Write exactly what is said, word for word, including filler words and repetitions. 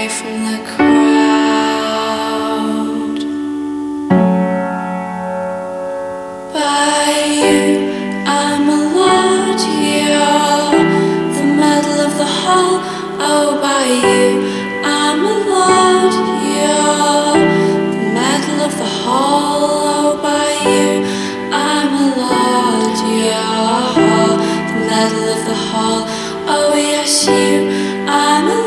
away from the crowd. By you, I'm a lot, you're the medal of the hall. Oh, by you, I'm a lot, you're the medal of the hall. Oh, by you, I'm a lot, you're the medal of the hall. Oh, yes, you, I'm a